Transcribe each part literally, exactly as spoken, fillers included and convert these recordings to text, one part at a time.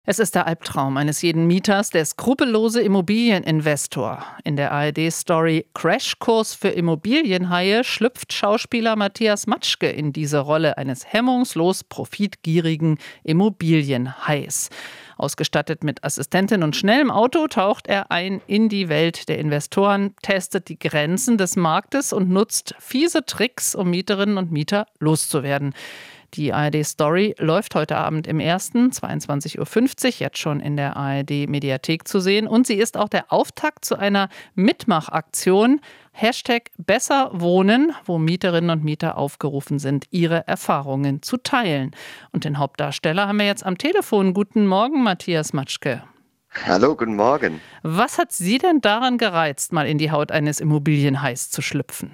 Es ist der Albtraum eines jeden Mieters, der skrupellose Immobilieninvestor. In der A R D-Story Crashkurs für Immobilienhaie schlüpft Schauspieler Matthias Matschke in diese Rolle eines hemmungslos profitgierigen Immobilienhais. Ausgestattet mit Assistentin und schnellem Auto taucht er ein in die Welt der Investoren, testet die Grenzen des Marktes und nutzt fiese Tricks, um Mieterinnen und Mieter loszuwerden. Die A R D-Story läuft heute Abend im ersten, zweiundzwanzig Uhr fünfzig, jetzt schon in der A R D-Mediathek zu sehen. Und sie ist auch der Auftakt zu einer Mitmachaktion, Hashtag Besser Wohnen, wo Mieterinnen und Mieter aufgerufen sind, ihre Erfahrungen zu teilen. Und den Hauptdarsteller haben wir jetzt am Telefon. Guten Morgen, Matthias Matschke. Hallo, guten Morgen. Was hat Sie denn daran gereizt, mal in die Haut eines Immobilienhais zu schlüpfen?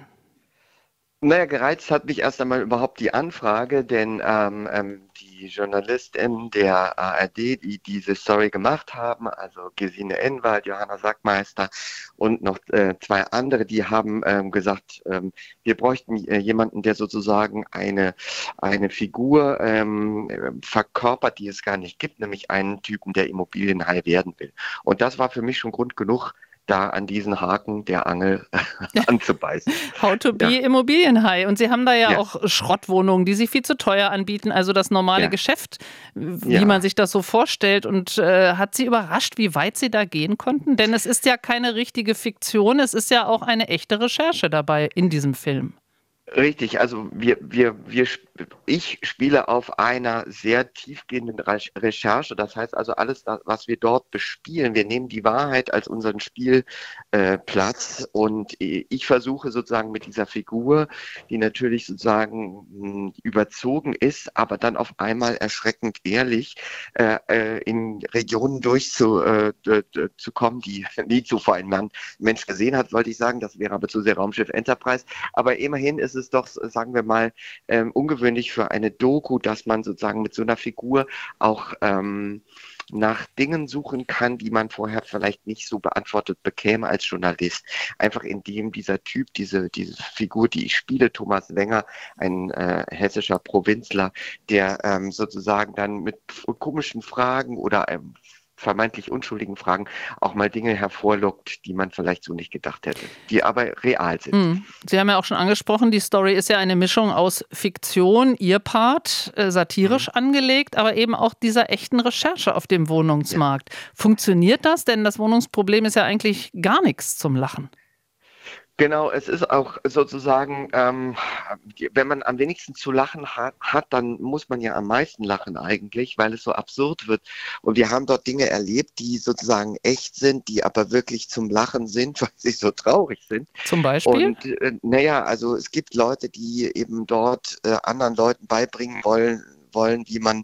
Naja, gereizt hat mich erst einmal überhaupt die Anfrage, denn ähm, ähm, die JournalistInnen der A R D, die diese Story gemacht haben, also Gesine Enwald, Johanna Sackmeister und noch äh, zwei andere, die haben ähm, gesagt, ähm, wir bräuchten äh, jemanden, der sozusagen eine, eine Figur ähm, verkörpert, die es gar nicht gibt, nämlich einen Typen, der Immobilienhai werden will. Und das war für mich schon Grund genug, da an diesen Haken der Angel anzubeißen. How to be Ja. Immobilienhai. Und Sie haben da ja, Ja. auch Schrottwohnungen, die Sie viel zu teuer anbieten, also das normale Ja. Geschäft, wie Ja. man sich das so vorstellt. Und äh, hat Sie überrascht, wie weit Sie da gehen konnten? Denn es ist ja keine richtige Fiktion, es ist ja auch eine echte Recherche dabei in diesem Film. Richtig, also wir, wir, wir, ich spiele auf einer sehr tiefgehenden Recherche. Das heißt also alles, was wir dort bespielen, wir nehmen die Wahrheit als unseren Spielplatz äh, und ich versuche sozusagen mit dieser Figur, die natürlich sozusagen mh, überzogen ist, aber dann auf einmal erschreckend ehrlich äh, äh, in Regionen durchzukommen, äh, zu kommen, die nie zuvor ein Mensch gesehen hat, wollte ich sagen. Das wäre aber zu sehr Raumschiff Enterprise. Aber immerhin ist es ist doch, sagen wir mal, ähm, ungewöhnlich für eine Doku, dass man sozusagen mit so einer Figur auch ähm, nach Dingen suchen kann, die man vorher vielleicht nicht so beantwortet bekäme als Journalist. Einfach indem dieser Typ, diese, diese Figur, die ich spiele, Thomas Wenger, ein äh, hessischer Provinzler, der ähm, sozusagen dann mit komischen Fragen oder ähm, vermeintlich unschuldigen Fragen auch mal Dinge hervorlockt, die man vielleicht so nicht gedacht hätte, die aber real sind. Hm. Sie haben ja auch schon angesprochen, die Story ist ja eine Mischung aus Fiktion, Ihr Part, äh, satirisch mhm. angelegt, aber eben auch dieser echten Recherche auf dem Wohnungsmarkt. Ja. Funktioniert das? Denn das Wohnungsproblem ist ja eigentlich gar nichts zum Lachen. Genau, es ist auch sozusagen, ähm, wenn man am wenigsten zu lachen hat, hat, dann muss man ja am meisten lachen eigentlich, weil es so absurd wird. Und wir haben dort Dinge erlebt, die sozusagen echt sind, die aber wirklich zum Lachen sind, weil sie so traurig sind. Zum Beispiel? Und äh, naja, also es gibt Leute, die eben dort äh, anderen Leuten beibringen wollen, wollen, wie man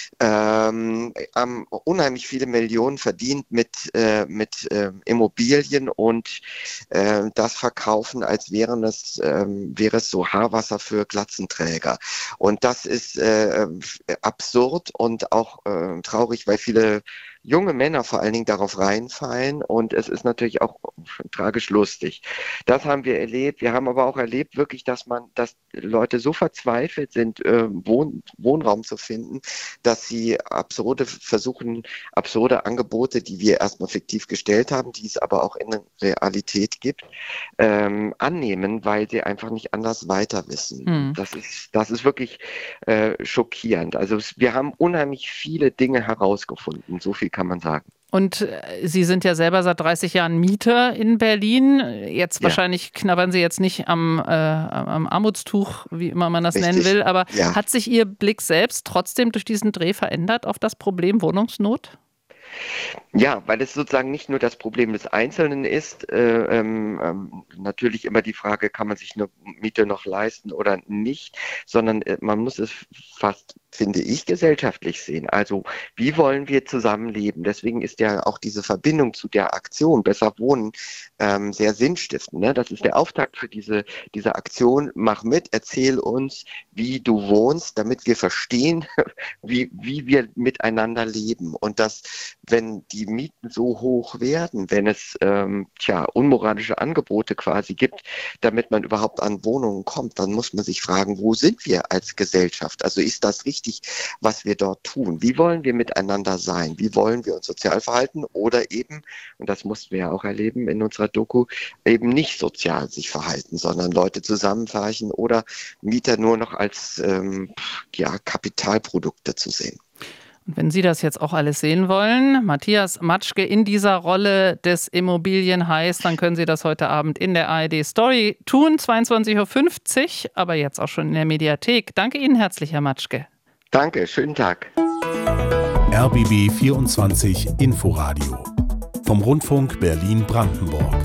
ähm, ähm, unheimlich viele Millionen verdient mit, äh, mit äh, Immobilien und äh, das verkaufen, als wären es, äh, wäre es so Haarwasser für Glatzenträger. Und das ist äh, absurd und auch äh, traurig, weil viele junge Männer vor allen Dingen darauf reinfallen und es ist natürlich auch tragisch lustig. Das haben wir erlebt. Wir haben aber auch erlebt wirklich, dass man, dass Leute so verzweifelt sind, äh, Wohn Wohnraum zu finden, dass sie absurde versuchen, absurde Angebote, die wir erstmal fiktiv gestellt haben, die es aber auch in der Realität gibt, ähm, annehmen, weil sie einfach nicht anders weiter wissen. Hm. Das ist, das ist wirklich äh, schockierend. Also wir haben unheimlich viele Dinge herausgefunden. So viel kann man sagen. Und Sie sind ja selber seit dreißig Jahren Mieter in Berlin. Jetzt ja. wahrscheinlich knabbern Sie jetzt nicht am, äh, am Armutstuch, wie immer man das Richtig. nennen will. Aber ja. hat sich Ihr Blick selbst trotzdem durch diesen Dreh verändert auf das Problem Wohnungsnot? Ja, weil es sozusagen nicht nur das Problem des Einzelnen ist, äh, ähm, natürlich immer die Frage, kann man sich eine Miete noch leisten oder nicht, sondern äh, man muss es fast, finde ich, gesellschaftlich sehen. Also wie wollen wir zusammenleben? Deswegen ist ja auch diese Verbindung zu der Aktion Besser Wohnen ähm, sehr sinnstiftend. Ne? Das ist der Auftakt für diese, diese Aktion. Mach mit, erzähl uns, wie du wohnst, damit wir verstehen, wie, wie wir miteinander leben. Und das wenn die Mieten so hoch werden, wenn es ähm, tja, unmoralische Angebote quasi gibt, damit man überhaupt an Wohnungen kommt, dann muss man sich fragen, wo sind wir als Gesellschaft? Also ist das richtig, was wir dort tun? Wie wollen wir miteinander sein? Wie wollen wir uns sozial verhalten? Oder eben, und das mussten wir ja auch erleben in unserer Doku, eben nicht sozial sich verhalten, sondern Leute zusammenfarchen oder Mieter nur noch als ähm, ja, Kapitalprodukte zu sehen. Und wenn Sie das jetzt auch alles sehen wollen, Matthias Matschke in dieser Rolle des Immobilienhais, dann können Sie das heute Abend in der A R D Story tun, zweiundzwanzig Uhr fünfzig, aber jetzt auch schon in der Mediathek. Danke Ihnen herzlich, Herr Matschke. Danke, schönen Tag. R B B vierundzwanzig Inforadio vom Rundfunk Berlin-Brandenburg.